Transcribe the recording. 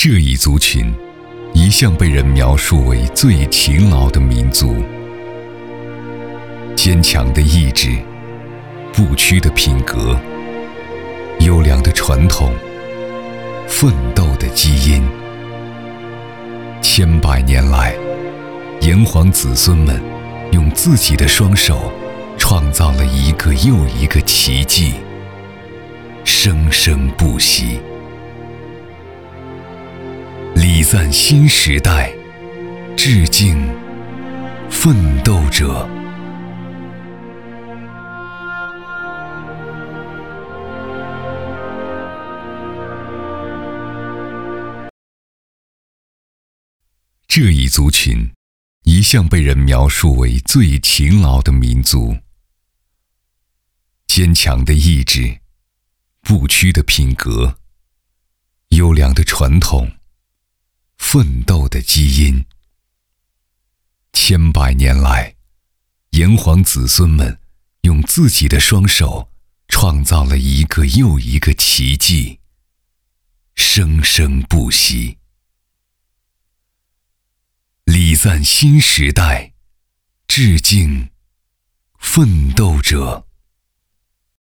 这一族群一向被人描述为最勤劳的民族，坚强的意志，不屈的品格，优良的传统，奋斗的基因。千百年来，炎黄子孙们用自己的双手创造了一个又一个奇迹，生生不息。礼赞新时代，致敬奋斗者。这一族群一向被人描述为最勤劳的民族，坚强的意志，不屈的品格，优良的传统，奋斗的基因。千百年来，炎黄子孙们用自己的双手创造了一个又一个奇迹，生生不息。礼赞新时代，致敬奋斗者。